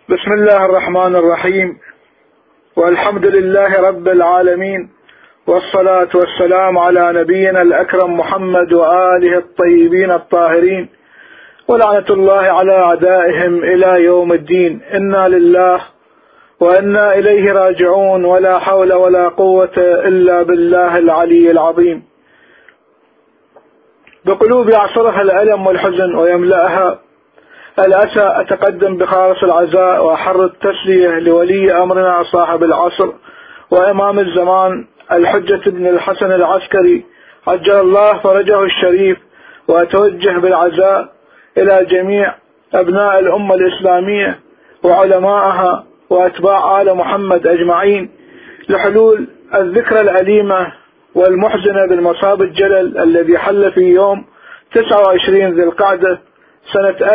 بسم الله الرحمن الرحيم، والحمد لله رب العالمين، والصلاة والسلام على نبينا الأكرم محمد وآله الطيبين الطاهرين، ولعنة الله على أعدائهم إلى يوم الدين. إنا لله وإنا إليه راجعون، ولا حول ولا قوة إلا بالله العلي العظيم. بقلوب يعصرها الألم والحزن ويملأها الأسى أتقدم بخالص العزاء وأحر التسلية لولي أمرنا صاحب العصر وإمام الزمان الحجة بن الحسن العسكري عجل الله فرجه الشريف، وأتوجه بالعزاء إلى جميع أبناء الأمة الإسلامية وعلمائها وأتباع آل محمد أجمعين لحلول الذكرى الأليمة والمحزنة بالمصاب الجلل الذي حل في يوم 29 ذي القعدة سنة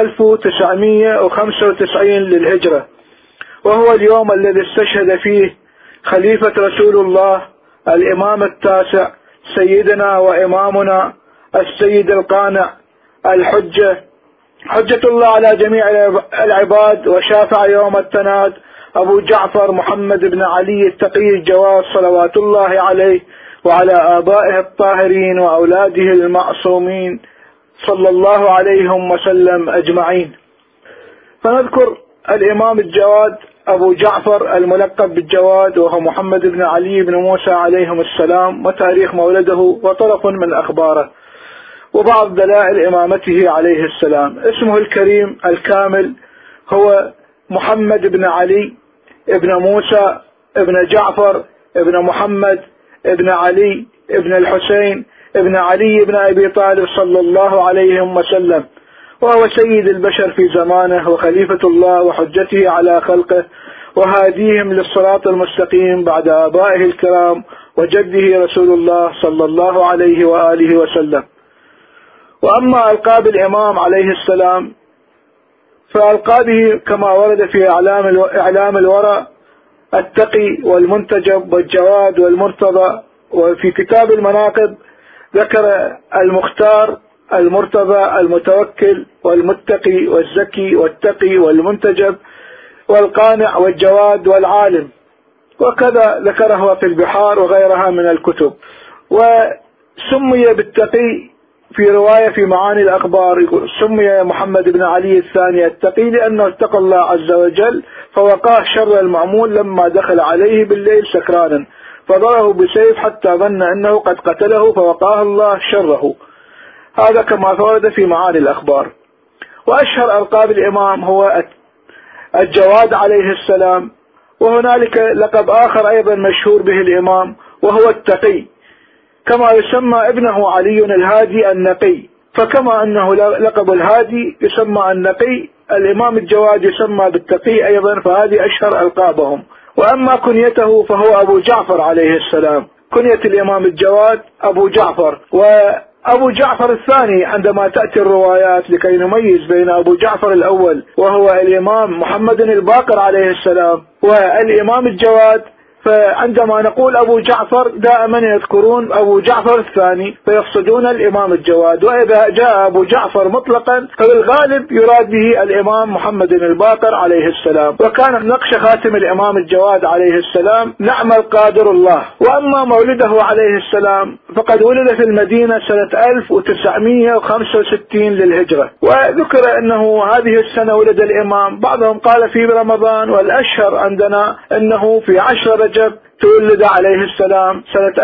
1995 للهجرة، وهو اليوم الذي استشهد فيه خليفة رسول الله الإمام التاسع سيدنا وإمامنا السيد القانع الحجة، حجة الله على جميع العباد، وشافع يوم التناد أبو جعفر محمد بن علي التقي الجواد صلوات الله عليه وعلى آبائه الطاهرين وأولاده المعصومين صلى الله عليهم وسلم أجمعين. فنذكر الإمام الجواد أبو جعفر الملقب بالجواد، وهو محمد بن علي بن موسى عليهم السلام، وتاريخ مولده وطرف من أخباره وبعض دلائل إمامته عليه السلام. اسمه الكريم الكامل هو محمد بن علي ابن موسى ابن جعفر ابن محمد ابن علي ابن الحسين ابن علي بن أبي طالب صلى الله عليه وسلم، وهو سيد البشر في زمانه وخليفة الله وحجته على خلقه وهاديهم للصراط المستقيم بعد آبائه الكرام وجده رسول الله صلى الله عليه وآله وسلم. وأما ألقاب الإمام عليه السلام فألقابه كما ورد في إعلام الورى التقي والمنتجب والجواد والمرتضى، وفي كتاب المناقب ذكر المختار المرتضى المتوكل والمتقي والزكي والتقي والمنتجب والقانع والجواد والعالم، وكذا ذكرها في البحار وغيرها من الكتب. وسمي بالتقي في رواية في معاني الأخبار يقول سمي محمد بن علي الثاني التقي لأنه اتقى الله عز وجل فوقاه شر المعمول لما دخل عليه بالليل سكرانا فضربه بسيف حتى ظن أنه قد قتله فوقاه الله شره. هذا كما ورد في معاني الأخبار. وأشهر ألقاب الإمام هو الجواد عليه السلام، وهنالك لقب آخر أيضا مشهور به الإمام وهو التقي، كما يسمى ابنه علي الهادي النقي، فكما أنه لقب الهادي يسمى النقي، الإمام الجواد يسمى بالتقي أيضا، فهذه أشهر ألقابهم. وأما كنيته فهو أبو جعفر عليه السلام، كنية الإمام الجواد أبو جعفر، وأبو جعفر الثاني عندما تأتي الروايات لكي نميز بين أبو جعفر الأول وهو الإمام محمد الباقر عليه السلام والإمام الجواد، فعندما نقول أبو جعفر دائما يذكرون أبو جعفر الثاني فيقصدون الإمام الجواد، وإذا جاء أبو جعفر مطلقا فبالغالب يراد به الإمام محمد الباقر عليه السلام. وكان نقش خاتم الإمام الجواد عليه السلام نعم القادر الله. وأما مولده عليه السلام فقد ولد في المدينة سنة 1965 للهجرة، وذكر أنه هذه السنة ولد الإمام، بعضهم قال في رمضان، والأشهر عندنا أنه في 10 رجب تولد عليه السلام سنة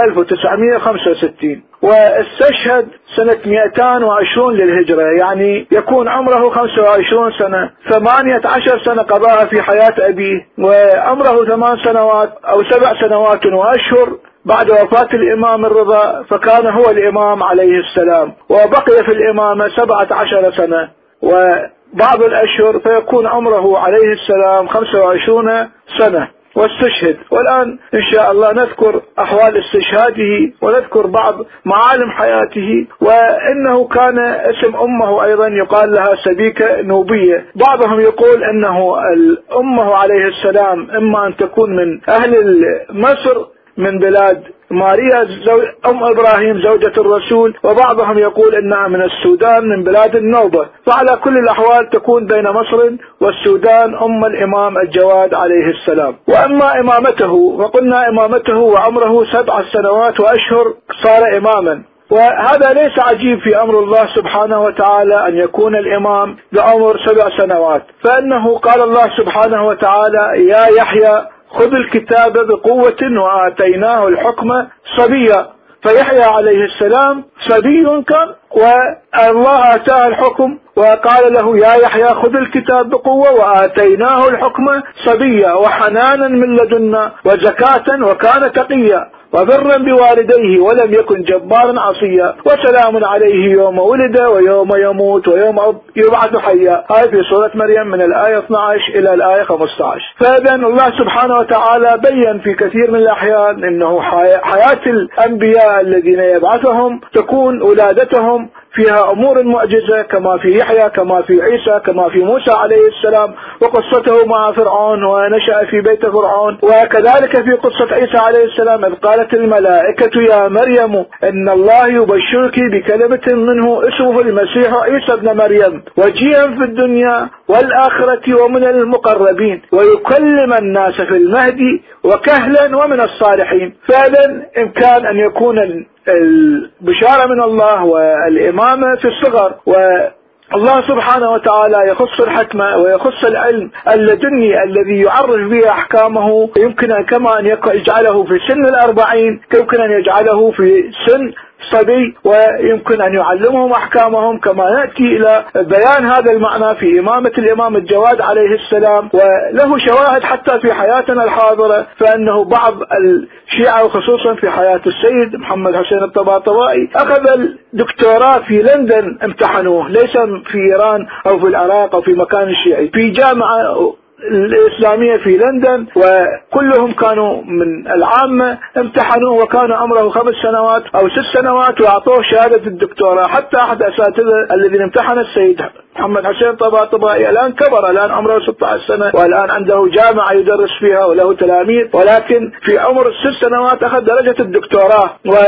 1965، واستشهد سنة 220 للهجرة، يعني يكون عمره 25 سنة، 18 سنة قضاها في حياة أبيه، وعمره 8 سنوات أو 7 سنوات وأشهر بعد وفاة الإمام الرضا، فكان هو الإمام عليه السلام، وبقي في الإمامة 17 سنة وبعض الأشهر، فيكون عمره عليه السلام 25 سنة واستشهد. والآن إن شاء الله نذكر أحوال استشهاده ونذكر بعض معالم حياته. وإنه كان اسم أمه أيضا يقال لها سبيكة نوبية، بعضهم يقول أنه أمه عليه السلام إما أن تكون من أهل مصر من بلاد ماريا أم إبراهيم زوجة الرسول، وبعضهم يقول إنها من السودان من بلاد النوبة. فعلى كل الأحوال تكون بين مصر والسودان أم الإمام الجواد عليه السلام. وأما إمامته فقلنا إمامته وعمره 7 سنوات وأشهر صار إماما، وهذا ليس عجيب في أمر الله سبحانه وتعالى أن يكون الإمام بعمر 7 سنوات، فإنه قال الله سبحانه وتعالى: يا يحيى خذ الكتاب بقوة وآتيناه الحكم صبيا. فيحيى عليه السلام صبي كان، والله آتاه الحكم وقال له: يا يحيى خذ الكتاب بقوة وآتيناه الحكم صبيا وحنانا من لدنا وزكاة وكان تقيا وبرا بوالديه ولم يكن جبارا عصيا وسلام عليه يوم ولد ويوم يموت ويوم يبعث حيا. هذه في سورة مريم من الآية 12 إلى الآية 15. فإذا الله سبحانه وتعالى بيّن في كثير من الأحيان أنه حياة الأنبياء الذين يبعثهم تكون ولادتهم فيها أمور معجزة، كما في يحيى، كما في عيسى، كما في موسى عليه السلام وقصته مع فرعون ونشأ في بيت فرعون. وكذلك في قصة عيسى عليه السلام إذ قالت الملائكة: يا مريم إن الله يبشرك بكلمة منه اسمه المسيح عيسى ابن مريم وجيها في الدنيا والآخرة ومن المقربين ويكلم الناس في المهد وكهلا ومن الصالحين. فإذا إمكان أن يكون البشارة من الله والإمامة في الصغر، والله سبحانه وتعالى يخص الحكمة ويخص العلم اللدني الذي يعرف به أحكامه. يمكن كما أن يجعله في سن 40 يمكن أن يجعله في سن صبي، ويمكن أن يعلمهم أحكامهم، كما يأتي إلى بيان هذا المعنى في إمامة الإمام الجواد عليه السلام. وله شواهد حتى في حياتنا الحاضرة، فأنه بعض الشيعة وخصوصا في حياة السيد محمد حسين الطباطبائي أخذ الدكتوراه في لندن، امتحنوه ليس في إيران أو في العراق أو في مكان الشيعي، في جامعة الإسلامية في لندن، وكلهم كانوا من العامة امتحنوا وكان عمره 5 سنوات أو 6 سنوات وأعطوه شهادة الدكتوراه. حتى أحد أساتذة الذين امتحن السيد محمد حسين الطباطبائي الآن كبر، الآن عمره 16 سنة والآن عنده جامعة يدرس فيها وله تلاميذ، ولكن في عمر 6 سنوات أخذ درجة الدكتوراه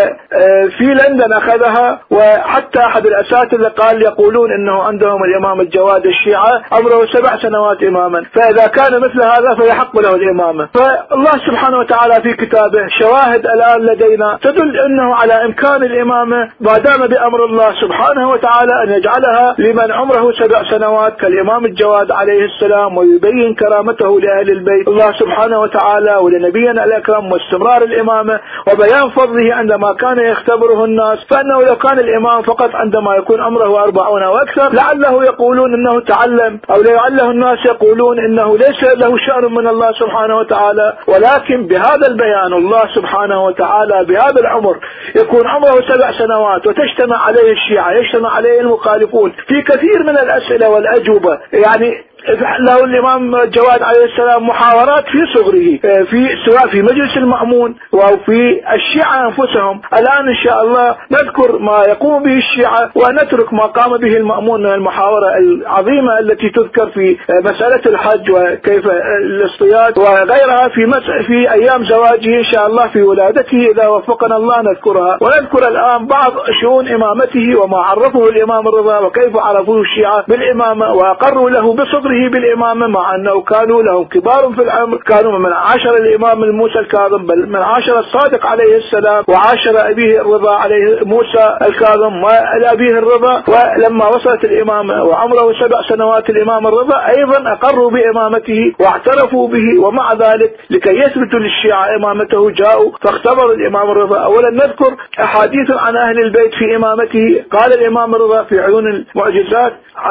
وفي لندن أخذها. وحتى أحد الأساتذة قال يقولون إنه عندهم الإمام الجواد الشيعة عمره 7 سنوات إماما، فإذا كان مثل هذا فيحق له الإمامة. فالله سبحانه وتعالى في كتابه شواهد الآن لدينا تدل أنه على إمكان الإمامة ما دام بأمر الله سبحانه وتعالى أن يجعلها لمن عمره 7 سنوات كالإمام الجواد عليه السلام، ويبين كرامته لأهل البيت الله سبحانه وتعالى ولنبينا الأكرم واستمرار الإمامة وبيان فضله عندما كان يختبره الناس. فأنه لو كان الإمام فقط عندما يكون عمره 40 أو أكثر لعله يقولون أنه تعلم، أو لعله الناس يقولون أنه ليس له شأن من الله سبحانه وتعالى. ولكن بهذا البيان الله سبحانه وتعالى بهذا العمر يكون عمره 7 سنوات وتجتمع عليه الشيعة، يجتمع عليه المخالفون في كثير من الأسئلة والأجوبة. يعني له الإمام جواد عليه السلام محاورات في صغره سواء في مجلس المأمون أو في الشيعة أنفسهم. الآن إن شاء الله نذكر ما يقوم به الشيعة ونترك ما قام به المأمون من المحاورة العظيمة التي تذكر في مسألة الحج وكيف الاصطياد وغيرها في أيام زواجه إن شاء الله في ولادته إذا وفقنا الله نذكرها. ونذكر الآن بعض شؤون إمامته وما عرفه الإمام الرضا وكيف عرفوه الشيعة بالإمامة وأقروا له بصدره بالإمامة، مع أنه كانوا لهم كبار في العمر، كانوا من عاشر الإمام الموسى الكاظم بل من عاشر الصادق عليه السلام وعاشر أبيه الرضا عليه موسى الكاظم وأبيه الرضا. ولما وصلت الإمامة وعمره 7 سنوات الإمام الرضا أيضا أقروا بإمامته واعترفوا به، ومع ذلك لكي يثبتوا للشيعة إمامته جاءوا فاختبروا الإمام الرضا. أولا نذكر أحاديث عن أهل البيت في إمامته. قال الإمام الرضا في عيون المعجزات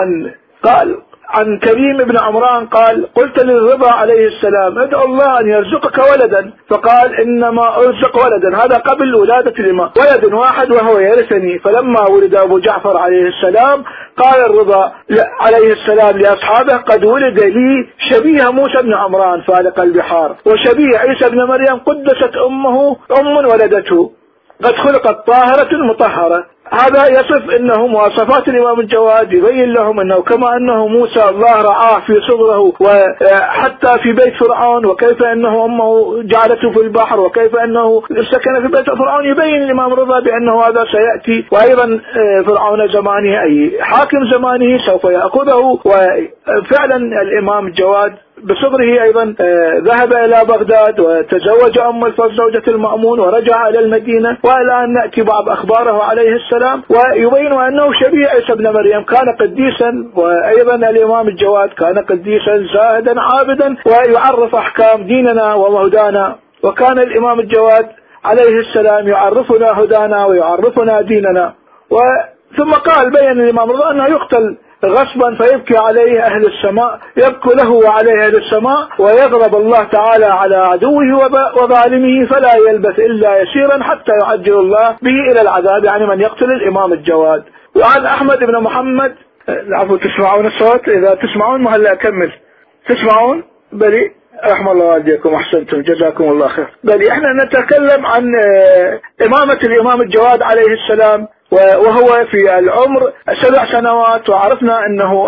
عن كريم بن عمران قال: قلت للرضا عليه السلام ادعو الله أن يرزقك ولدا، فقال: إنما أرزق ولدا، هذا قبل ولادة الإمام، ولد واحد وهو يرثني. فلما ولد أبو جعفر عليه السلام قال الرضا عليه السلام لأصحابه: قد ولد لي شبيه موسى بن عمران فالق البحار وشبيه عيسى بن مريم قدست أمه ولدته. قد خلقت طاهرة مطهرة. هذا يصف انه مواصفات الامام الجواد، يبين لهم انه كما انه موسى الله رعاه في صغره وحتى في بيت فرعون، وكيف انه امه جعلته في البحر، وكيف انه سكن في بيت فرعون، يبين الامام رضا بانه هذا سيأتي. وايضا فرعون زمانه اي حاكم زمانه سوف يأخذه. وفعلا الامام الجواد بصغره ايضا ذهب الى بغداد وتزوج ام الفضل زوجة المأمون ورجع الى المدينة. والان نأتي بعض اخباره عليه السلام، ويبين انه شبيه عيسى بن مريم، كان قديسا. وايضا الامام الجواد كان قديسا زاهدا عابدا ويعرف احكام ديننا وهدانا. وكان الامام الجواد عليه السلام يعرفنا هدانا ويعرفنا ديننا. ثم قال بين الامام رضا انه يقتل غصبا فيبكي عليه أهل السماء، يبكي له وعليه أهل السماء، ويغضب الله تعالى على عدوه وظالمه فلا يلبث إلا يسيرا حتى يعجل الله به إلى العذاب، يعني من يقتل الإمام الجواد. وعن أحمد بن محمد، العفو تسمعون الصوت؟ إذا تسمعون ما هلا أكمل. تسمعون؟ بلي رحم الله والديكم، أحسنتم جزاكم الله خير. بلي احنا نتكلم عن إمامة الإمام الجواد عليه السلام، وهو في العمر 7 سنوات. وعرفنا أنه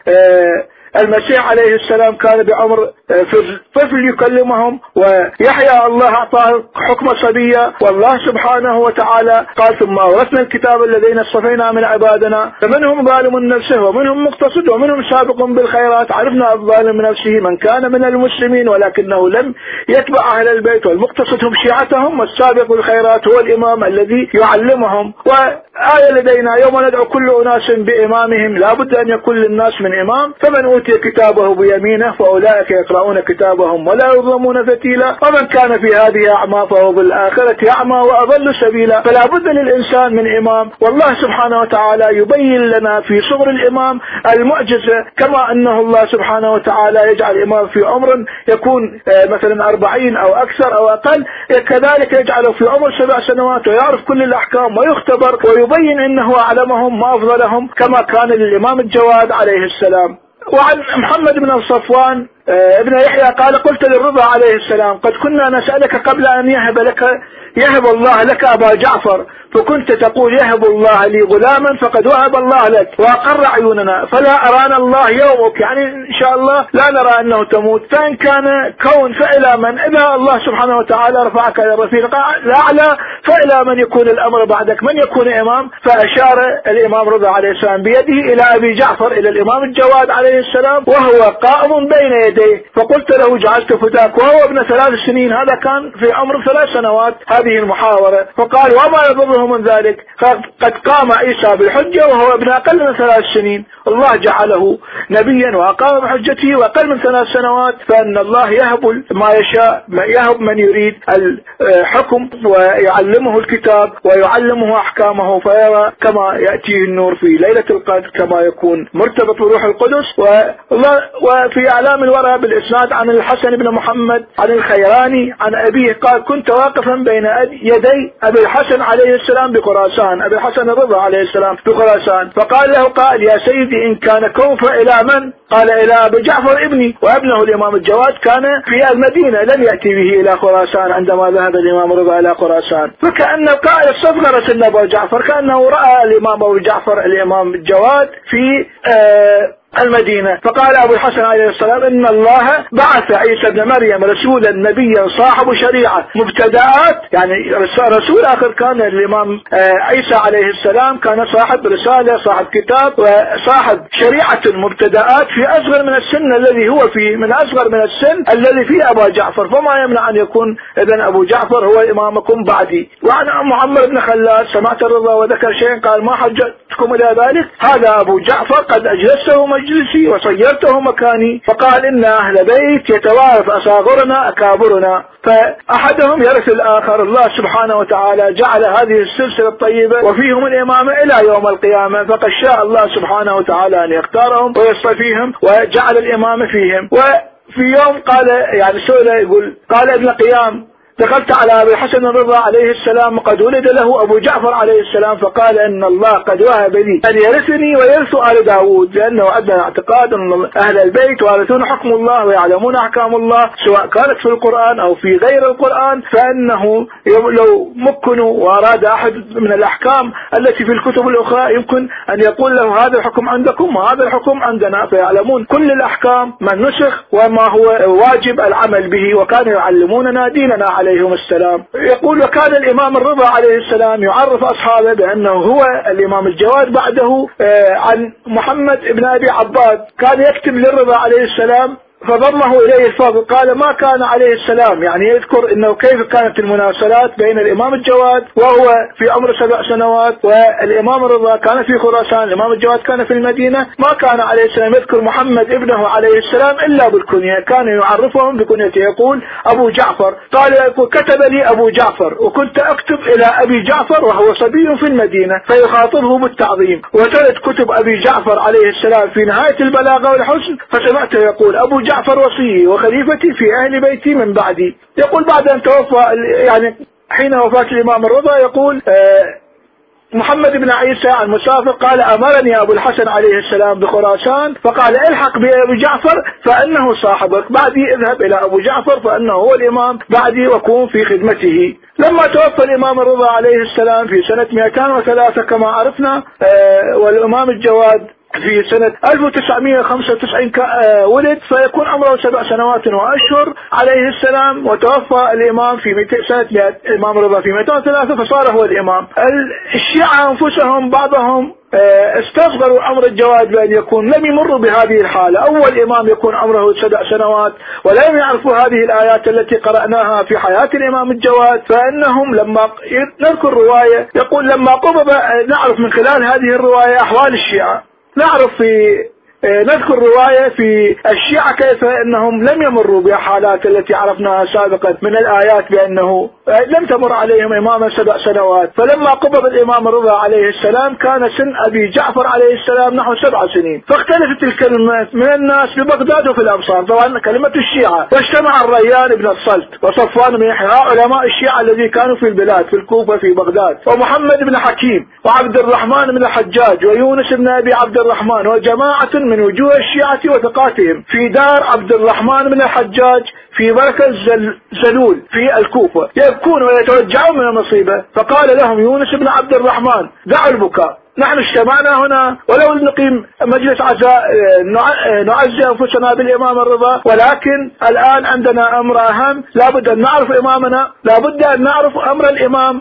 المسيح عليه السلام كان بعمر طفل يكلمهم، ويحيى الله أعطاه حكم صبية. والله سبحانه وتعالى قال ثم أورثنا الكتاب الذين اصطفينا من عبادنا فمنهم ظالم نفسه ومنهم مقتصد ومنهم سابق بالخيرات. عرفنا الظالم نفسه من كان من المسلمين ولكنه لم يتبع أهل البيت، والمقتصد هم شيعتهم، والسابق بالخيرات هو الإمام الذي يعلمهم. وآية لدينا يوم ندعو كل أناس بإمامهم، لا بد أن يكون للناس من إمام. فمن أوتي كتابه بيمينه فأولئك يقرؤون كتابهم ولا يظلمون فتيلا، ومن كان في هذه أعمى فهو بالآخرة أعمى وأضل سبيلا. فلا بد للإنسان من إمام. والله سبحانه وتعالى يبين لنا في صغر الإمام المعجزة، كما أنه الله سبحانه وتعالى يجعل إمام في عمر يكون مثلا 40 أو أكثر أو أقل، كذلك يجعله في عمر 7 سنوات ويعرف كل الأحكام ويختبر، ويبين أنه أعلمهم وأفضلهم كما كان للإمام الجواد عليه السلام. وعن محمد بن صفوان ابن يحيى قال قلت للرضا عليه السلام قد كنا نسألك قبل أن يهب الله لك أبا جعفر، فكنت تقول يهب الله لي غلاما فقد وهب الله لك، وأقر عيوننا فلا أرانا الله يومك، يعني إن شاء الله لا نرى أنه تموت. فإن كان كون فإلى من، إذا الله سبحانه وتعالى رفعك إلى الرفيق الأعلى فإلى من يكون الأمر بعدك، من يكون إمام؟ فأشار الإمام رضا عليه السلام بيده إلى أبي جعفر، إلى الإمام الجواد عليه السلام وهو قائم بين يديه. فقلت له جعلت فداك، وهو ابن 3 سنين، هذا كان في عمر 3 سنوات هذه المحاورة. فقال وما يضره من ذلك، قد قام عيسى بالحجة وهو ابن أقل من 3 سنين، الله جعله نبيا وأقام بحجته وأقل من 3 سنوات، فأن الله يهب ما يشاء، يهب من يريد الحكم ويعلمه الكتاب ويعلمه أحكامه فيرى كما يأتيه النور في ليلة القدر، كما يكون مرتبط بروح القدس. وفي أعلام الورى بالإسناد عن الحسن بن محمد عن الخيراني عن أبيه قال كنت واقفا بين يدي أبي الحسن عليه السلام بخراسان، أبي الحسن الرضا عليه السلام بخراسان، فقال له قال يا سيدي إن كان كون فإلى من؟ قال إلى أبي جعفر ابني، وابنه الإمام الجواد كان في المدينة لم يأتي به إلى خراسان عندما ذهب الإمام الرضا إلى خراسان. فكأن القائل استصغر سن أبو جعفر، كأنه رأى الإمام أبو جعفر الإمام الجواد في المدينة. فقال أبو الحسن عليه السلام إن الله بعث عيسى بن مريم رسولا نبيا صاحب شريعة مبتدآت، يعني رسول آخر كان الإمام عيسى عليه السلام كان صاحب رسالة صاحب كتاب وصاحب شريعة مبتدآت في أصغر من السن الذي هو فيه، من أصغر من السن الذي فيه أبا جعفر، فما يمنع أن يكون إذن أبو جعفر هو إمامكم بعدي. وعن محمد بن خلاد سمعت الرضا وذكر شيء قال ما حجتكم إلى ذلك، هذا أبو جعفر قد أجلسته مجلسي وصيرته مكاني، فقال إن أهل بيت يتوارث أصاغرنا أكابرنا، فأحدهم يرث الآخر. الله سبحانه وتعالى جعل هذه السلسلة الطيبة وفيهم الإمامة إلى يوم القيامة، فقد شاء الله سبحانه وتعالى أن يختارهم ويصطفيهم وجعل الإمامة فيهم. وفي يوم قال يعني سؤال يقول قال ابن قيام دخلت على أبي الحسن الرضا عليه السلام وقد ولد له أبو جعفر عليه السلام، فقال إن الله قد وهب لي أن يرثني ويرث آل داود، لأنه عندنا اعتقاد أن أهل البيت وارثون حكم الله ويعلمون أحكام الله سواء كانت في القرآن أو في غير القرآن، فإنه لو مكنوا وأراد أحد من الأحكام التي في الكتب الأخرى يمكن أن يقول له هذا الحكم عندكم وهذا الحكم عندنا، فيعلمون كل الأحكام من نسخ وما هو واجب العمل به، وكانوا يعلموننا ديننا عليهم السلام. يقول وكان الإمام الرضا عليه السلام يعرف أصحابه بأنه هو الإمام الجواد بعده عن محمد بن أبي عباد، كان يكتب للرضا عليه السلام فضمه إليه الفضل. قال ما كان عليه السلام، يعني يذكر أنه كيف كانت المناسلات بين الإمام الجواد وهو في عمر 7 سنوات والإمام الرضا كان في خراسان، الإمام الجواد كان في المدينة. ما كان عليه السلام يذكر محمد ابنه عليه السلام إلا بالكنية، كان يعرفهم بكنيته، يقول أبو جعفر. قال كتب لي أبو جعفر وكنت أكتب إلى أبي جعفر وهو صبي في المدينة فيخاطبه بالتعظيم. وترد كتب أبي جعفر عليه السلام في نهاية البلاغة والحسن، فسمعته يقول أبو جعفر وصي وخليفتي في أهل بيتي من بعدي. يقول بعد أن توفى، يعني حين وفاة الإمام الرضا، يقول محمد بن عيسى عن مسافر قال أمرني أبو الحسن عليه السلام بخراسان فقال الحق بأبو جعفر فإنه صاحبك، بعدي اذهب إلى أبو جعفر فإنه هو الإمام بعدي وكون في خدمته. لما توفى الإمام الرضا عليه السلام في سنة 203 كما عرفنا، والإمام الجواد في سنة 1995 ولد، فيكون عمره 7 سنوات وأشهر عليه السلام. وتوفى الإمام في سنة الإمام الرضا في 203 فصار هو الإمام. الشيعة أنفسهم بعضهم استصغروا عمر الجواد بأن يكون لم يمروا بهذه الحالة. أول إمام يكون عمره 7 سنوات ولم يعرفوا هذه الآيات التي قرأناها في حياة الإمام الجواد، فإنهم لما نذكر رواية يقول لما قبض نعرف من خلال هذه الرواية أحوال الشيعة، نذكر رواية في الشيعة كيف أنهم لم يمروا بحالات التي عرفناها سابقا من الآيات بأنه لم تمر عليهم إماما 7 سنوات. فلما قبض الإمام الرضا عليه السلام كان سن أبي جعفر عليه السلام نحو 7 سنين، فاختلفت الكلمات من الناس ببغداد وفي الأمصار، طبعا كلمة الشيعة. واجتمع الريان بن الصلت وصفوان بن يحيى علماء الشيعة الذي كانوا في البلاد في الكوفة في بغداد، ومحمد بن حكيم وعبد الرحمن بن الحجاج ويونس بن أبي عبد الرحمن وجماعة من وجوه الشيعة وثقاتهم في دار عبد الرحمن بن الحجاج في مركز زلول في الكوفة، يبكون ويتوجعون من المصيبة. فقال لهم يونس بن عبد الرحمن دعوا البكاء، نحن اجتمعنا هنا ولو نقيم مجلس عزاء نعزي أنفسنا بالإمام الرضا، ولكن الآن عندنا أمر أهم، لابد أن نعرف إمامنا، لابد أن نعرف أمر الإمام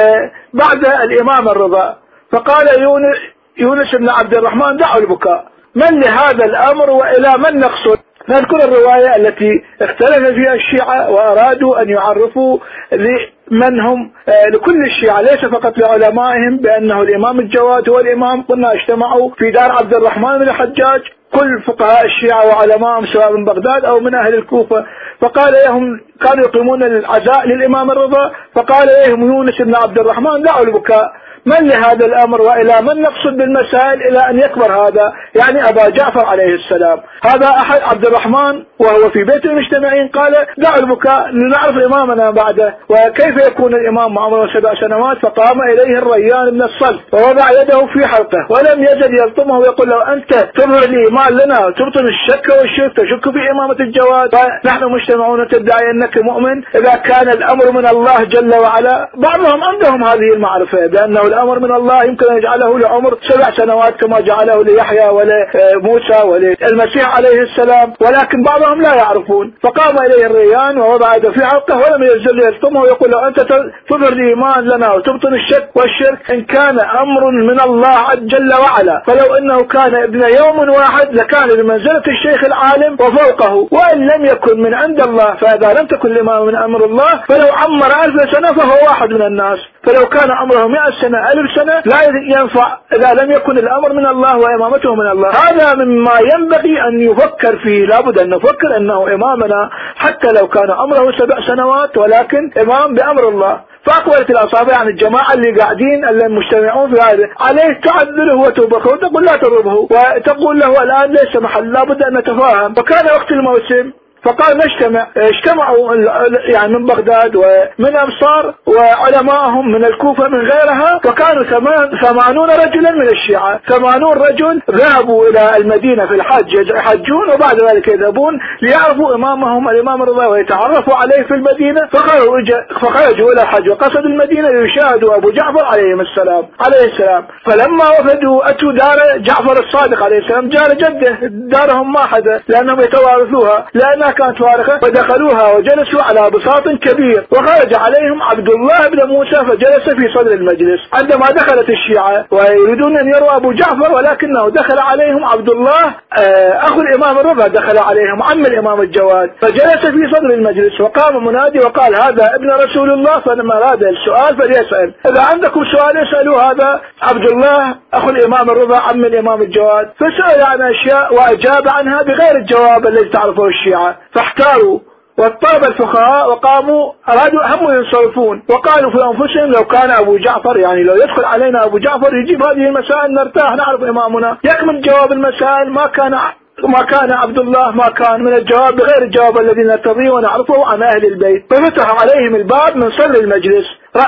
بعد الإمام الرضا. فقال يونس بن عبد الرحمن دعوا البكاء، من لهذا الأمر وإلى من نقصد؟ نذكر الرواية التي اختلف فيها الشيعة وأرادوا أن يعرفوا لمن هم لكل الشيعة ليس فقط لعلمائهم بأنه الإمام الجواد هو الإمام. قلنا اجتمعوا في دار عبد الرحمن بن الحجاج كل فقهاء الشيعة وعلمائهم سواء من بغداد أو من أهل الكوفة، فقال لهم كانوا يقيمون العزاء للإمام الرضا، فقال لهم يونس بن عبد الرحمن دعوا البكاء، من لهذا الأمر وإلى من نقصد بالمسائل إلى أن يكبر هذا، يعني أبا جعفر عليه السلام. هذا أحد عبد الرحمن وهو في بيت المجتمعين قال دعوا البكاء لنعرف إمامنا بعده، وكيف يكون الإمام عمره 7 سنوات. فقام إليه الريان بن الصلت ووضع يده في حلقه ولم يزل يلطمه ويقول له أنت تظهر الإيمان لنا تبطن الشك والشرك، تشك في إمامة الجواد، فنحن مجتمعون تدعي أنك مؤمن إذا كان الأمر من الله جل وعلا. بعضهم عندهم هذه المعرفة بأنه الأمر من الله يمكن أن يجعله لعمر 7 سنوات كما جعله ليحيى ولموسى وللمسيح عليه السلام، ولكن بعضهم لا يعرفون. فقام إليه الريان ووضع يده في حلقه ولم يزل يلطمه ويقول له أنت تظهر الإيمان لنا وتبطن الشك والشرك، إن كان أمر من الله جل وعلا فلو أنه كان ابن يوم واحد لكان بمنزلة الشيخ العالم وفوقه، وإن لم يكن من عند الله فإذا لم تكن الإمام من أمر الله فلو عمر 1000 سنة فهو واحد من الناس، فلو كان عمره 100 سنة 1000 سنة لا ينفع إذا لم يكن الأمر من الله وإمامته من الله. هذا مما ينبغي أن يفكر فيه، لابد أن نفكر أنه إمامنا حتى لو كان عمره 7 سنوات ولكن إمام بأمر الله. فأقبلت الأصابع عن الجماعة اللي قاعدين اللي مجتمعون في هذا عليه تعذره وتوبخه وتقول لا تضربه وتقول له الآن ليس محل، لابد أن نتفاهم. وكان وقت الموسم فقال اجتمعوا يعني من بغداد ومن أمصار وعلماءهم من الكوفة من غيرها، وكانوا 80 رجلا من الشيعة. 80 رجل ذهبوا إلى المدينة في الحج يحجون، وبعد ذلك يذهبون ليعرفوا إمامهم الإمام الرضا ويتعرفوا عليه في المدينة. فخرجوا إلى الحج وقصدوا المدينة ليشاهدوا أبو جعفر عليه السلام. فلما وفدوا أتوا دار جعفر الصادق عليه السلام، دار جده، دارهم ما حدا لأنهم يتوارثوها لأنها كانت فارغة، فدخلوها وجلسوا على بساط كبير، وخرج عليهم عبد الله بن موسى فجلس في صدر المجلس. عندما دخلت الشيعة ويريدون أن يروا أبو جعفر، ولكنه دخل عليهم عبد الله أخو الإمام الرضا، دخل عليهم عم الإمام الجواد، فجلس في صدر المجلس، وقام منادي وقال هذا ابن رسول الله، فلما أراد السؤال فليسأل، إذا عندكم سؤال اسألوا هذا عبد الله أخو الإمام الرضا عم الإمام الجواد. فسأل عن أشياء وأجاب عنها بغير الجواب الذي تعرفه الشيعة، فاحتاروا واضطرب الفقهاء وقاموا أرادوا هم ينصرفون، وقالوا في أنفسهم لو كان أبو جعفر، يعني لو يدخل علينا أبو جعفر يجيب هذه المسائل نرتاح نعرف إمامنا، يكمل جواب المسائل. ما كان عبد الله ما كان من الجواب بغير الجواب الذي نرتضيه ونعرفه عن أهل البيت. ففتح عليهم الباب من صدر المجلس،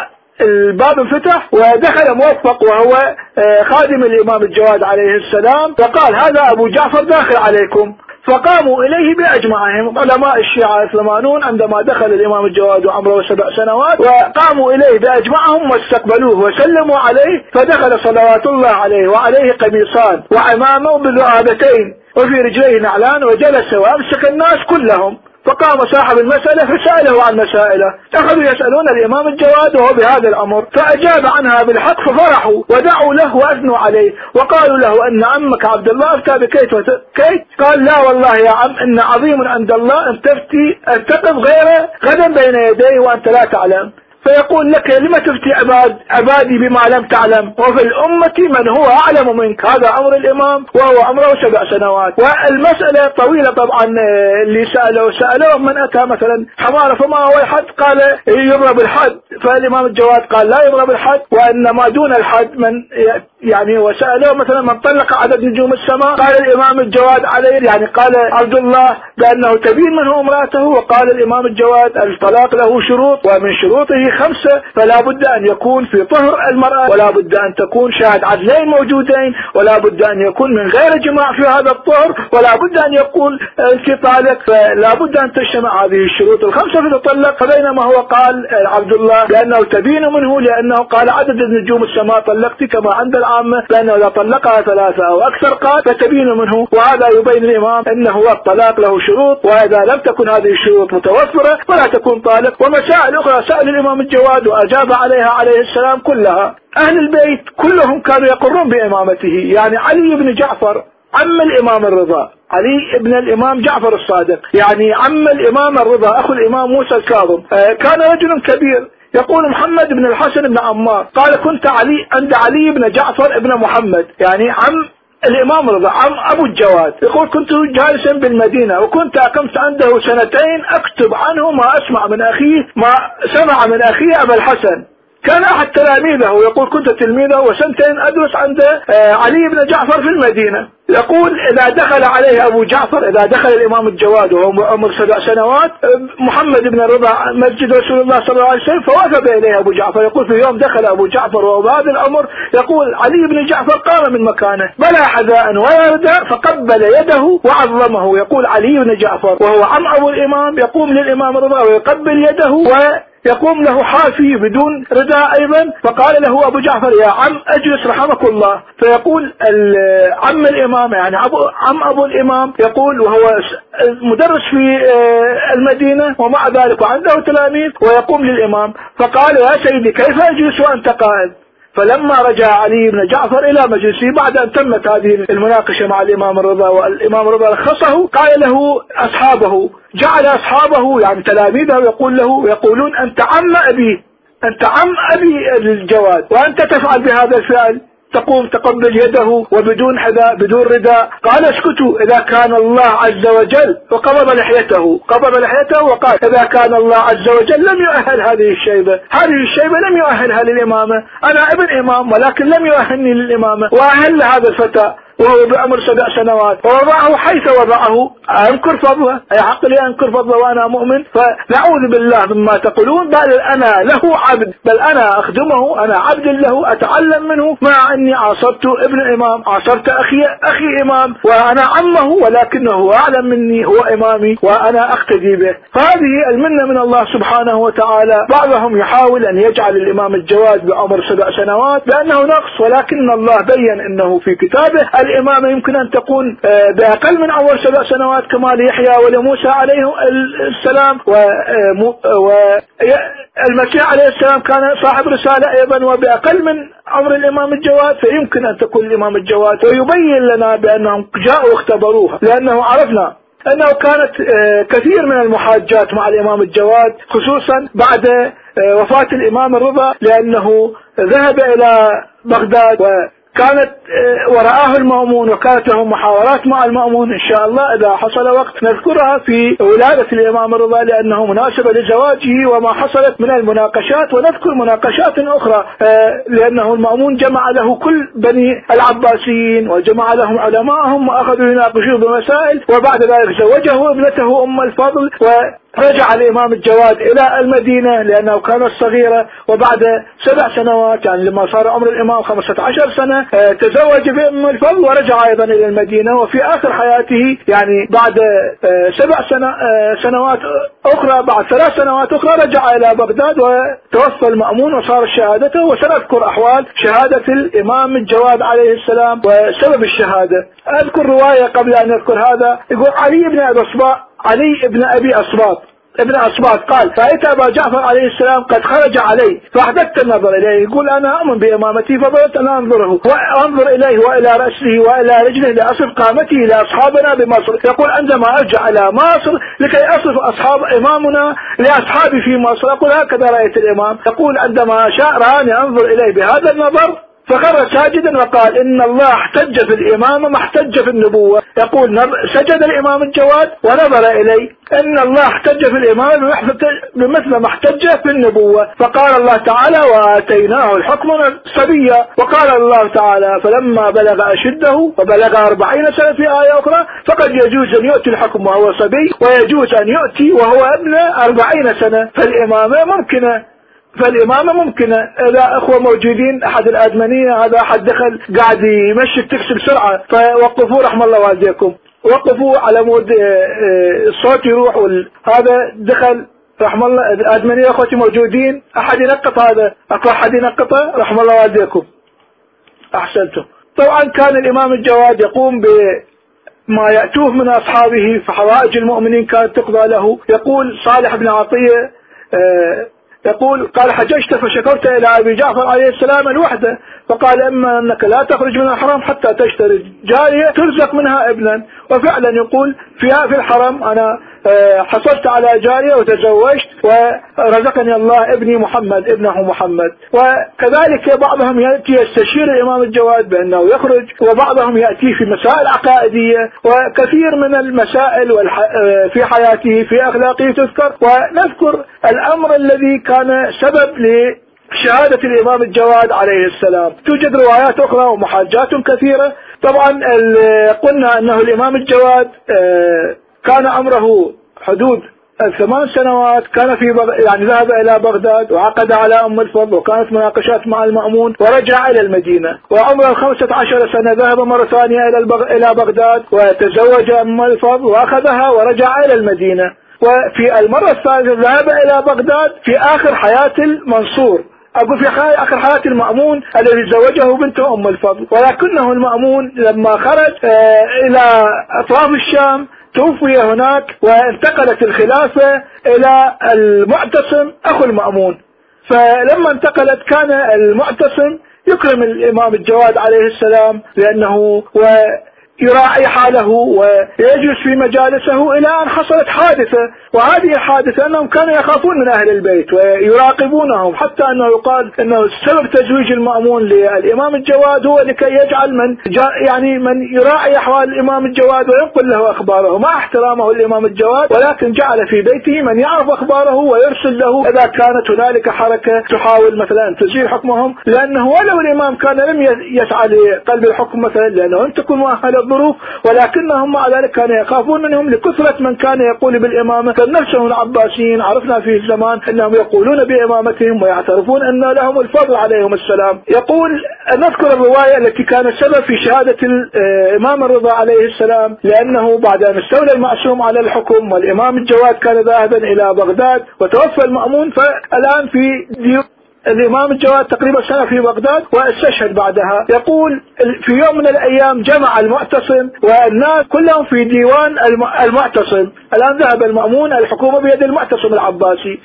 الباب انفتح ودخل موفق وهو خادم الإمام الجواد عليه السلام، وقال هذا أبو جعفر داخل عليكم. فقاموا إليه بأجمعهم علماء الشيعة 80 عندما دخل الإمام الجواد وعمره 7 سنوات، وقاموا إليه بأجمعهم واستقبلوه وسلموا عليه، فدخل صلوات الله عليه وعليه قميصان وعمامه بذؤابتين وفي رجليه نعلان، وجلس وأمسك الناس كلهم. فقام صاحب المسألة فسأله عن مسائله، أخذوا يسألون الإمام الجواد وهو بهذا الأمر، فأجاب عنها بالحق، ففرحوا ودعوا له وأثنوا عليه، وقالوا له أن عمك عبد الله أفتى بكيت وكيت. قال لا والله يا عم، إن عظيم عند الله أن تقف غيره غدا بين يديه وأنت لا تعلم، فيقول لك لما تفتي عبادي بما لم تعلم، وفي الأمة من هو أعلم منك. هذا أمر الإمام وهو عمره 7 سنوات. والمسألة طويلة طبعا، اللي سألوه من أتى مثلا حمار فما هو الحد، قال يضرب الحد، فالإمام الجواد قال لا يضرب الحد، وأن ما دون الحد من يعني. وسألوه مثلا من طلق عدد نجوم السماء، قال الإمام الجواد عليه يعني قال عبد الله بأنه تبين منه امرأته، وقال الإمام الجواد الطلاق له شروط، ومن شروطه 5، فلا بد أن يكون في طهر المرأة، ولا بد أن تكون شاهد عدلين موجودين، ولا بد أن يكون من غير جماع في هذا الطهر، ولا بد أن يقول أنت طالق، فلا بد أن تجتمع هذه الشروط ال5 فتطلق. فبينما هو قال عبد الله لأنه تبين منه، لأنه قال عدد نجوم السماء طلقت كما عند العامة، لأنه إذا طلقها 3 أو أكثر قال فتبين منه، وهذا يبين الإمام أنه الطلاق له شروط، وإذا لم تكن هذه الشروط متوفرة فلا تكون طالق. ومسائل أخرى سأل الإمام الجواد وأجاب عليها عليه السلام كلها. أهل البيت كلهم كانوا يقرون بإمامته، يعني علي بن جعفر عم الإمام الرضا، علي ابن الإمام جعفر الصادق، يعني عم الإمام الرضا أخو الإمام موسى الكاظم، كان رجل كبير. يقول محمد بن الحسن بن عمار قال كنت عند علي بن جعفر ابن محمد، يعني عم الإمام الرضا عم أبو الجواد. يقول كنت جالسا بالمدينة، وكنت أقمت عنده 2 أكتب عنه ما سمع من أخيه أبا الحسن، كان أحد تلاميذه. يقول كنت تلميذه و2 أدرس عند علي بن جعفر في المدينة. يقول إذا دخل عليه أبو جعفر، إذا دخل الإمام الجواد وهو عمر 7 سنوات محمد بن الرضا مسجد رسول الله صلى الله عليه وسلم، فوافق إليه أبو جعفر. يقول في يوم دخل أبو جعفر وهو بهذا الأمر، يقول علي بن جعفر قام من مكانه بلا حذاء ولا رداء فقبل يده وعظمه. يقول علي بن جعفر وهو عم أبو الإمام يقوم للإمام الرضا ويقبل يده يقوم له حافي بدون رداء أيضا. فقال له أبو جعفر يا عم أجلس رحمك الله. فيقول عم الإمام يعني عم أبو الإمام يقول وهو مدرس في المدينة ومع ذلك عنده تلاميذ ويقوم للإمام. فقال يا سيدي كيف أجلس وأنت قائد؟ فلما رجع علي بن جعفر إلى مجلسه بعد أن تمت هذه المناقشة مع الإمام الرضا والإمام الرضا لخصه، قال له أصحابه، جعل أصحابه يعني تلاميذه يقولون أنت عم أبي الجواد وأنت تفعل بهذا الفعل، تقوم تقبل يده وبدون حذاء بدون رداء. قال اسكتوا إذا كان الله عز وجل، وقبض لحيته وقال إذا كان الله عز وجل لم يؤهل هذه الشيبة لم يؤهلها للإمامة. أنا ابن إمام ولكن لم يؤهلني للإمامة، وأهل هذا الفتى وهو بعمر 7 سنوات، ووضعه حيث وضعه، أنكر فضله؟ أي حق لي أنكر فضله وأنا مؤمن؟ فنعوذ بالله مما تقولون. بل أنا له عبد، بل أنا أخدمه، أنا عبد له، أتعلم منه، مع أني عاصرت ابن إمام، عاصرت أخي إمام، وأنا عمه، ولكنه أعلم مني، هو إمامي وأنا أقتدي به. فهذه المنة من الله سبحانه وتعالى. بعضهم يحاول أن يجعل الإمام الجواد بعمر 7 سنوات بأنه نقص، ولكن الله بين أنه في كتابه الإمامة يمكن أن تكون بأقل من عمر 7 سنوات كما ليحيى ولموسى عليه السلام، والمسيح عليه السلام كان صاحب رسالة أيضا وبأقل من عمر الإمام الجواد، فيمكن أن تكون الإمام الجواد. ويبين لنا بأنهم جاءوا اختبروها، لأنه عرفنا أنه كانت كثير من المحاجات مع الإمام الجواد، خصوصا بعد وفاة الإمام الرضا، لأنه ذهب إلى بغداد وكانت ورآه المأمون، وكانت له محاورات مع المأمون. إن شاء الله إذا حصل وقت نذكرها في ولادة الإمام الرضا، لأنه مناسبة لزواجه وما حصلت من المناقشات، ونذكر مناقشات أخرى، لأنه المأمون جمع له كل بني العباسيين وجمع لهم علماءهم وأخذوا يناقشوا بمسائل، وبعد ذلك زوجه ابنته أم الفضل. ورجع الإمام الجواد إلى المدينة لأنه كانت صغيرة، وبعد 7 سنوات يعني لما صار عمر الإمام 15 سنة تزوج بأم الفضل ورجع أيضا إلى المدينة. وفي آخر حياته يعني بعد 7 سنوات أخرى، بعد 3 سنوات أخرى رجع إلى بغداد وتوفى المأمون وصار شهادته. وسنذكر أحوال شهادة الإمام الجواد عليه السلام وسبب الشهادة. أذكر رواية قبل أن أذكر هذا. يقول علي ابن أبي أصباط قال: رأيت أبا جعفر عليه السلام قد خرج علي فأحدثت النظر إليه. يقول: أنا أؤمن بإمامتي فضلت أن أنظر إليه وإلى رأسه وإلى رجله لأصف قامته لأصحابنا بمصر. يقول: عندما أرجع إلى مصر لكي أصف أصحاب إمامنا لأصحابي في مصر، أقول: هكذا رأيت الإمام. يقول: عندما شاء رآني أنظر إليه بهذا النظر فخر ساجدا وقال: إن الله احتج في الإمامة ما احتج في النبوة. يقول: سجد الإمام الجواد ونظر إلي. إن الله احتج في الإمامة بمثل ما احتج في النبوة. فقال الله تعالى: وآتيناه الحكم صبيا. وقال الله تعالى: فلما بلغ أشده وبلغ 40 سنة في آية أخرى فقد يجوز أن يؤتي الحكم وهو صبي، ويجوز أن يؤتي وهو ابن 40 سنة. فالإمامة ممكنة. إذا أخوة موجودين، أحد الأدمنية هذا أحد دخل قاعد يمشي التكسي بسرعة، فوقفوه رحم الله والديكم، وقفوه على مود الصوت يروح. هذا دخل رحم الله. الأدمنية أخوتي موجودين، أحد ينقط هذا، أكو أحد ينقطه رحم الله والديكم. أحسنتم. طبعا كان الإمام الجواد يقوم بما يأتوه من أصحابه، فحوائج المؤمنين كانت تقضى له. يقول صالح بن عطية يقول: قال: حججت فشكرت إلى أبي جعفر عليه السلام الوحدة، فقال: إما أنك لا تخرج من الحرم حتى تشتري جارية ترزق منها ابنا. وفعلا يقول: في الحرم أنا حصلت على جارية وتزوجت ورزقني الله ابنه محمد. وكذلك بعضهم يأتي يستشير الإمام الجواد بأنه يخرج، وبعضهم يأتي في مسائل عقائدية، وكثير من المسائل في حياته في أخلاقه تذكر. ونذكر الأمر الذي كان سبب لشهادة الإمام الجواد عليه السلام. توجد روايات أخرى ومحاجات كثيرة. طبعا قلنا أنه الإمام الجواد كان عمره حدود 8 سنوات، كان يعني ذهب إلى بغداد وعقد على أم الفضل، وكانت مناقشات مع المأمون، ورجع إلى المدينة. وعمره 15 سنة ذهب مرة ثانية إلى بغداد وتزوج أم الفضل وأخذها ورجع إلى المدينة. وفي المرة الثالثة ذهب إلى بغداد في آخر حياة المنصور، أقول في آخر حياة المأمون الذي زوجه بنته أم الفضل. ولكنه المأمون لما خرج إلى أطراف الشام توفي هناك، وانتقلت الخلافة إلى المعتصم أخو المأمون. فلما انتقلت كان المعتصم يكرم الإمام الجواد عليه السلام، لأنه يراعي حاله ويجلس في مجالسه إلى أن حصلت حادثة، وهذه الحادثة أنهم كانوا يخافون من أهل البيت ويراقبونهم، حتى أنه يقال أنه سبب تزويج المأمون للإمام الجواد هو لكي يجعل من يراعي أحوال الإمام الجواد وينقل له أخباره، مع احترامه الإمام الجواد، ولكن جعل في بيته من يعرف أخباره ويرسل له إذا كانت هنالك حركة تحاول مثلا أن تزيل حكمهم، لأنه ولو الإمام كان لم يسعى لقلب الحكم مثلا لأنه لم تكن مؤهلة الظروف، ولكنهم مع ذلك كانوا يخافون منهم لكثرة من كان يقول بالإمامة. فنفسهم العباسيين عرفنا في الزمان أنهم يقولون بإمامتهم ويعترفون أن لهم الفضل عليهم السلام. يقول نذكر الرواية التي كانت سبب في شهادة الإمام الرضا عليه السلام، لأنه بعد أن استولى المعصوم على الحكم والإمام الجواد كان ذاهبا إلى بغداد وتوفى المأمون، فالآن في الإمام الجواد تقريبا سنة في بغداد واستشهد بعدها. يقول في يوم من الأيام جمع المعتصم والناس كلهم في ديوان المعتصم. الآن ذهب المأمون، الحكومة بيد المعتصم العباسي.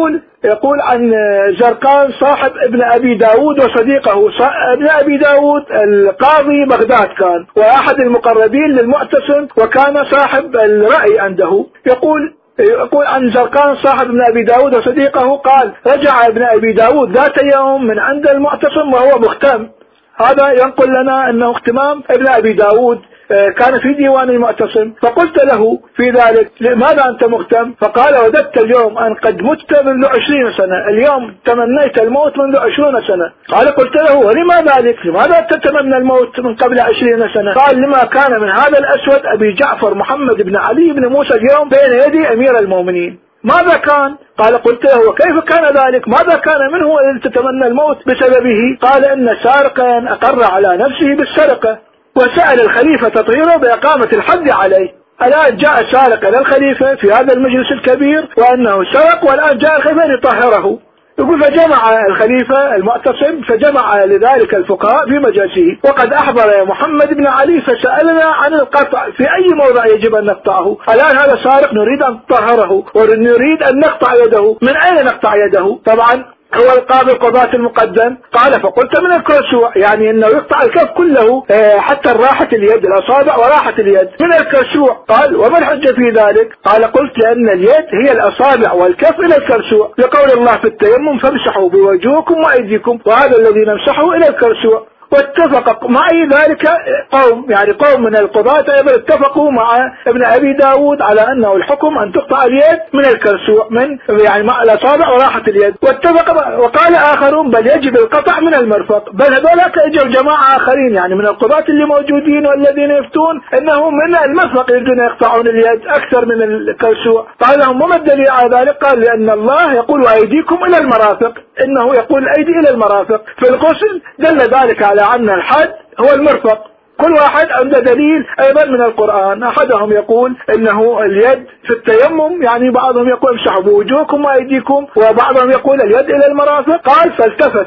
يقول عن زرقان صاحب ابن أبي داود وصديقه. ابن أبي داود القاضي بغداد كان وأحد المقربين للمعتصم وكان صاحب الرأي عنده. يقول عن زرقان صاحب ابن أبي داود وصديقه قال: رجع ابن أبي داود ذات يوم من عند المعتصم وهو مختم. هذا ينقل لنا أنه اختمام ابن أبي داود كان في ديوان المعتصم. فقلت له في ذلك: لماذا أنت مختم؟ فقال: وددت اليوم أن قد مت منذ 20 سنة، اليوم تمنيت الموت منذ 20 سنة. قال: قلت له: ولما ذلك؟ لماذا تتمنى الموت من قبل 20 سنة؟ قال: لما كان من هذا الأسود أبي جعفر محمد بن علي بن موسى اليوم بين يدي أمير المؤمنين. ماذا كان؟ قال: قلت له: وكيف كان ذلك؟ ماذا كان منه الذي تتمنى الموت بسببه؟ قال: إن سارقا أقر على نفسه بالسرقة وسأل الخليفة تطهيره بإقامة الحد عليه. الآن جاء سارق إلى الخليفة في هذا المجلس الكبير وأنه سرق، والآن جاء الخليفة ليطهره. يقول: فجمع الخليفة المعتصم فجمع لذلك الفقهاء في مجلسه، وقد أحضر محمد بن علي فسألنا عن القطع في أي موضع يجب أن نقطعه. الآن هذا سارق نريد أن نطهره ونريد أن نقطع يده، من أين نقطع يده؟ طبعا هو القاضي القضاة المقدم. قال: فقلت من الكرسوع، يعني انه يقطع الكف كله حتى راحة اليد، الاصابع وراحة اليد من الكرسوع. قال: وما الحجة في ذلك؟ قال: قلت لان اليد هي الاصابع والكف الى الكرسوع، لقول الله في التيمم: فامسحوا بوجوهكم وايديكم، وهذا الذي نمسحه الى الكرسوع. واتفق معي ذلك قوم، يعني قوم من القضاة أيضا اتفقوا مع ابن أبي داود على أنه الحكم أن تقطع اليد من الكرسوع، من يعني مع الأصابع وراحة اليد. واتفق وقال آخرون: بل يجب القطع من المرفق. بل هذولاك اجوا جماعة آخرين يعني من القضاة اللي موجودين والذين يفتون أنه من المرفق يريدون يقطعون اليد أكثر من الكرسوع. قال لهم: وما الدليل على ذلك؟ قال: لأن الله يقول: وأيديكم إلى المرافق، إنه يقول الأيدي إلى المرافق في الغسل، دل ذلك على أن الحد هو المرفق. كل واحد عنده دليل أيضا من القرآن. أحدهم يقول إنه اليد في التيمم، يعني بعضهم يقول: امسحوا بوجوهكم وأيديكم، وبعضهم يقول اليد إلى المرافق. قال: فالتفت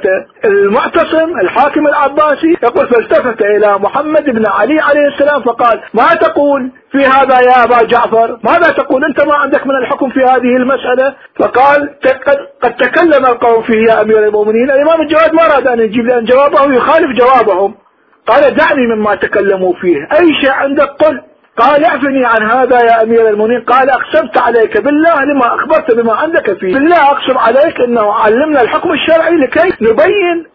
المعتصم الحاكم العباسي يقول: فالتفت إلى محمد بن علي عليه السلام فقال: ما تقول في هذا يا أبا جعفر؟ ماذا تقول أنت؟ ما عندك من الحكم في هذه المسألة؟ فقال: قد تكلم القوم فيه يا أمير المؤمنين. الإمام الجواد ما أراد أن يجيب لأن جوابه يخالف جوابهم. قال: دعني مما تكلموا فيه، أي شيء عندك قل. قال: اعفني عن هذا يا أمير المؤمنين. قال: أقسمت عليك بالله لما أخبرت بما عندك فيه، بالله أقسم عليك أنه علمنا الحكم الشرعي لكي نبين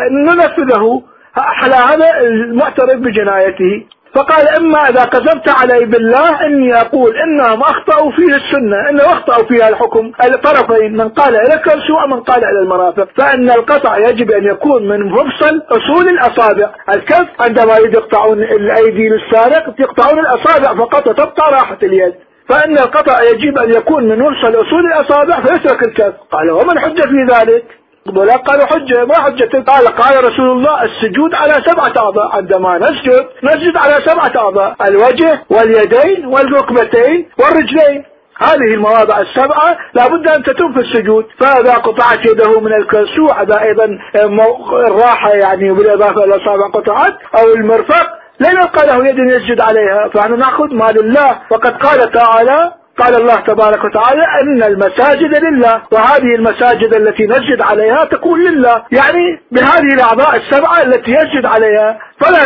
ننفذه على هذا المعترف بجنايته. فقال: إما إذا قسمت علي بالله إني أقول إنهم أخطأوا فيه السنة، إنه أخطأوا فيها الحكم الطرفين، من قال إلى الكرسوع ومن قال إلى المرافق، فإن القطع يجب أن يكون من مفصل أصول الأصابع. الكف عندما يقطعون الأيدي للسارق يقطعون الأصابع فقط وتبقى راحة اليد، فإن القطع يجب أن يكون من مفصل أصول الأصابع فيترك الكف. قال: وما الحجة في ذلك؟ ولا قالوا حجة، ما حجة؟ قال رسول الله: السجود على 7 أعضاء، عندما نسجد على 7 أعضاء: الوجه واليدين والركبتين والرجلين. هذه المواضع 7 لابد أن تتم في السجود. فإذا قطعت يده من الكرسوع هذا أيضا الراحة، يعني بالإضافة إلى الأصابع قطعت، أو المرفق لا يبقى له يد يسجد عليها، فأنا نأخذ ما لله. وقد قال تعالى: قال الله تبارك وتعالى إن المساجد لله، وهذه المساجد التي نسجد عليها تكون لله، يعني بهذه الأعضاء السبعة التي يسجد عليها،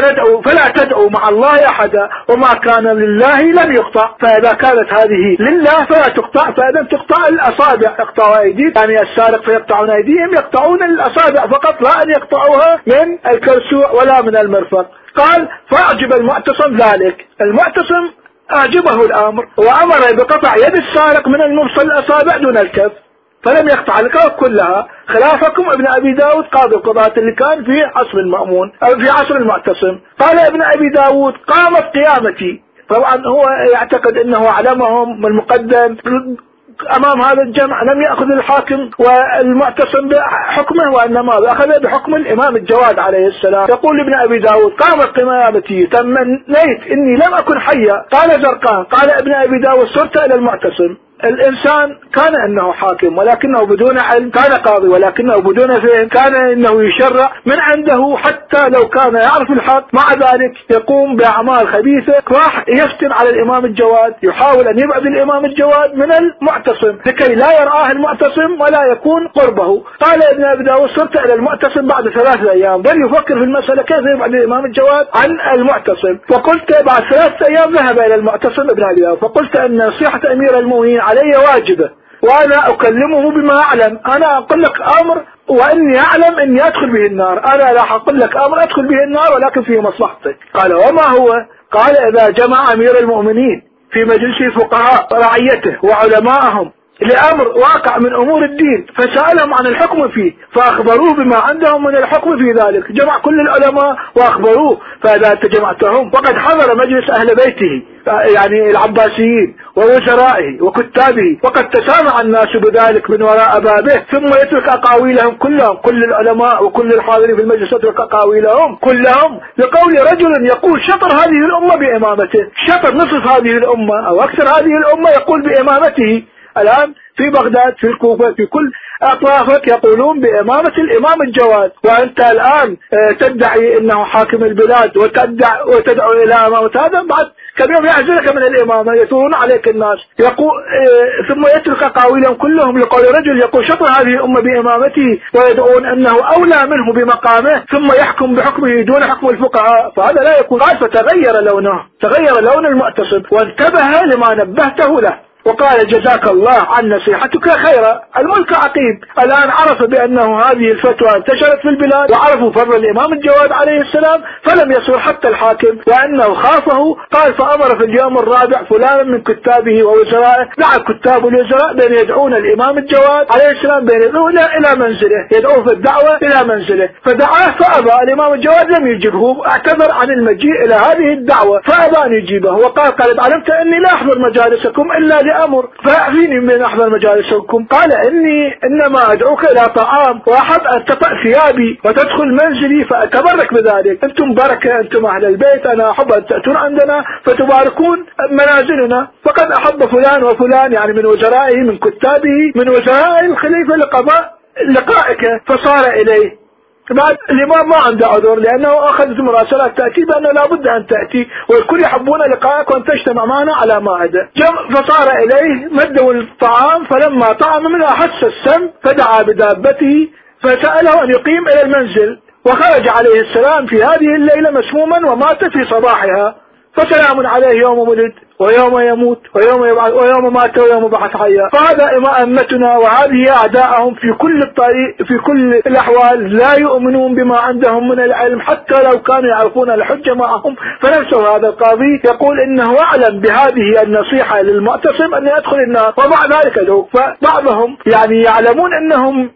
فلا تدعوا مع الله أحدا، وما كان لله لم يقطع، فإذا كانت هذه لله فلا تقطع، فإذا تقطع الأصابع، يقطعوا أيديهم، يعني السارق فيقطعون أيديهم، يقطعون الأصابع فقط، لا أن يقطعوها من الكرسوع ولا من المرفق. قال فأعجب المعتصم ذلك، المعتصم أعجبه الأمر وأمر بقطع يد السارق من المفصل الأصابع دون الكف، فلم يقطع الكف كلها، خلافكم ابن أبي داود قاضي القضاة اللي كان في عصر المأمون أو في عصر المعتصم. قال ابن أبي داود قامت قيامتي، طبعا هو يعتقد أنه أعلمهم المقدم أمام هذا الجمع، لم يأخذ الحاكم والمعتصم بحكمه، وإنما أخذ بحكم الإمام الجواد عليه السلام. يقول ابن أبي داود قامت قيامتي تمنيت إني لم أكن حيا. قال زرقان قال ابن أبي داود صرت إلى المعتصم، الإنسان كان أنه حاكم ولكنه بدون علم، كان قاضي ولكنه بدون فهم، كان أنه يشرع من عنده حتى لو كان يعرف الحق، مع ذلك يقوم بأعمال خبيثة، راح يفتن على الإمام الجواد، يحاول أن يبعد الإمام الجواد من المعتصم لكي لا يرآه المعتصم ولا يكون قربه. قال ابن أبي داود صرت إلى المعتصم بعد 3 أيام، بل يفكر في المسألة كيف يبعد الإمام الجواد عن المعتصم، فقلت بعد 3 أيام ذهب إلى المعتصم ابن أبي داود فقلت أن نصيحة أمير المؤمنين علي واجبة، وأنا أكلمه بما أعلم، أنا أقول لك أمر وإني أعلم إني أدخل به النار، أنا لا أقول لك أمر أدخل به النار ولكن فيه مصلحتك. قال وما هو؟ قال إذا جمع أمير المؤمنين في مجلس فقهاء رعيته وعلماءهم لأمر واقع من أمور الدين فسألهم عن الحكم فيه فأخبروه بما عندهم من الحكم في ذلك، جمع كل العلماء وأخبروه، فإذا أنت جمعتهم وقد حضر مجلس أهل بيته يعني العباسيين ووزرائه وكتابه، وقد تسامع الناس بذلك من وراء بابه، ثم يترك أقاويلهم كلهم، كل العلماء وكل الحاضرين في المجلس يترك أقاويلهم كلهم لقول رجل يقول شطر هذه الأمة بإمامته، شطر نصف هذه الأمة أو أكثر هذه الأمة يقول بإمامته. الآن في بغداد في الكوفة في كل أطرافك يقولون بإمامة الإمام الجواد، وأنت الآن تدعي أنه حاكم البلاد وتدعو إلى إمامة، هذا بعد كم يوم يعزلك من الإمامة، يثورون عليك الناس. يقول ثم يترك قاويلهم كلهم لقول رجل يقول شطر هذه الأمة بإمامته، ويدعون أنه أولى منه بمقامه ثم يحكم بحكمه دون حكم الفقهاء، فهذا لا يكون. قال فتغير لونه، تغير لون المعتصم وانتبه لما نبهته له وقال جزاك الله عن نصيحتك خيرا. الملك عقيب الآن عرف بأنه هذه الفتوى انتشرت في البلاد، وعرفوا فضل الإمام الجواد عليه السلام، فلم يصر حتى الحاكم وأنه خافه. قال فأمر في اليوم الرابع فلانا من كتابه ووزرائه، دعا كتاب الوزراء بأن يدعون الإمام الجواد عليه السلام بأن يدعونه إلى منزله، يدعوه في الدعوة إلى منزله، فدعاه فأبى. الإمام الجواد لم يجبه، اعتذر عن المجيء إلى هذه الدعوة فأبى أن يجيبه، وقال قد علمت أني لا أحضر مجالسكم إلا أمر فأعفيني من أحضر مجالسكم. قال إنما أدعوك إلى طعام، وأحب أن تطأ ثيابي وتدخل منزلي فأتبرك بذلك، أنتم بركة، أنتم أهل البيت، أنا أحب أن تأتون عندنا فتباركون منازلنا. فقد أحب فلان وفلان يعني من وزرائه من كتابه من وزراء الخليفة لقضاء لقائك، فصار إليه. بعد الإمام ما عنده عذر لأنه أخذت مراسلات تأتي بأنه لابد أن تأتي والكل يحبون لقائك وأن تجتمع معنا على مائدة. فصار إليه مدوا الطعام، فلما طعم منه أحس السم فدعا بدابته فسأله أن يقيم إلى المنزل، وخرج عليه السلام في هذه الليلة مسموما ومات في صباحها، فسلام عليه يوم ولد ويوم يموت ويوم يبعث ويوم مات ويوم بعث حيا. فهذا أمتنا وهذه أعداءهم في كل الطريق في كل الأحوال، لا يؤمنون بما عندهم من العلم حتى لو كانوا يعرفون الحجة معهم فنفسه. هذا القاضي يقول إنه أعلم بهذه النصيحة للمعتصم أن يدخل النار ومع ذلك له. فبعضهم يعني يعلمون أنهم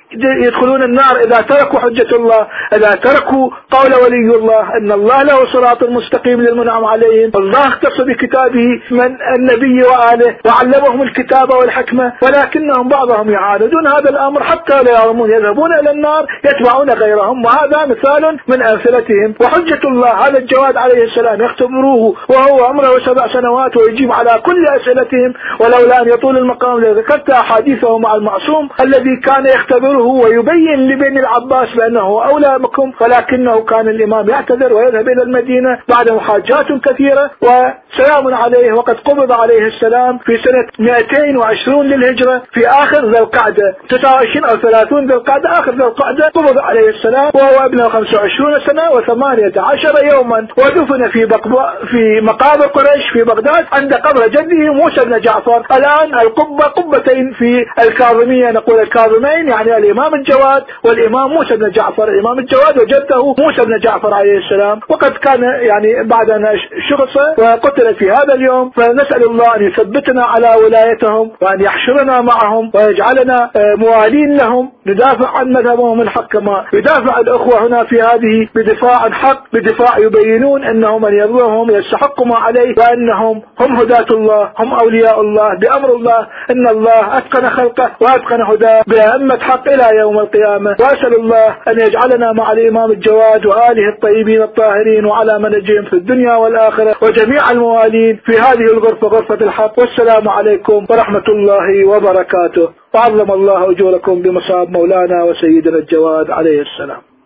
يدخلون النار إذا تركوا حجة الله، إذا تركوا قول ولي الله أن الله له صراط مستقيم للمنعم عليهم. الله اختص بكتابه من النبي وآله وعلمهم الكتاب والحكمة، ولكنهم بعضهم يعارضون هذا الأمر حتى لا يعلمون، يذهبون إلى النار يتبعون غيرهم، وهذا مثال من أمثلتهم. وحجة الله هذا الجواد عليه السلام يختبروه وهو عمره 7 سنوات ويجيب على كل أسئلتهم، ولولا أن يطول المقام لذكرت أحاديثه مع المعصوم الذي كان يختبره يعذره ويبين لبني العباس بأنه أولى بكم، ولكنه كان الإمام يعتذر ويذهب إلى المدينة بعد محاجات كثيرة وسلام عليه. وقد قبض عليه السلام في سنة 220 للهجرة في آخر ذي القعدة، 29 أو 30 ذي القعدة، آخر ذي القعدة قبض عليه السلام وهو ابن 25 سنة و18 يوما، ودفن في مقابر قريش في بغداد عند قبر جده موسى بن جعفر. الآن القبة قبتين في الكاظمية، نقول الكاظمين يعني الإمام الجواد والإمام موسى بن جعفر، الإمام الجواد وجده موسى بن جعفر عليه السلام. وقد كان يعني بعد أن شخص وقتل في هذا اليوم، فنسأل الله أن يثبتنا على ولايتهم وأن يحشرنا معهم ويجعلنا موالين لهم، ندافع عن مذهبهم الحق كما يدافع الأخوة هنا في هذه بدفاع حق، بدفاع يبينون أنهم من يضرهم يستحق ما عليه، وأنهم هم هداة الله، هم أولياء الله بأمر الله، إن الله أتقن خلقه وأتقن هداه بأئمة حق إلى يوم القيامة. وأسأل الله أن يجعلنا مع الإمام الجواد وآله الطيبين الطاهرين وعلى منهجهم في الدنيا والآخرة وجميع الموالين في هذه الغرفة، غرفة الحق. والسلام عليكم ورحمة الله وبركاته، وعظم الله أجوركم بمصاب مولانا وسيدنا الجواد عليه السلام.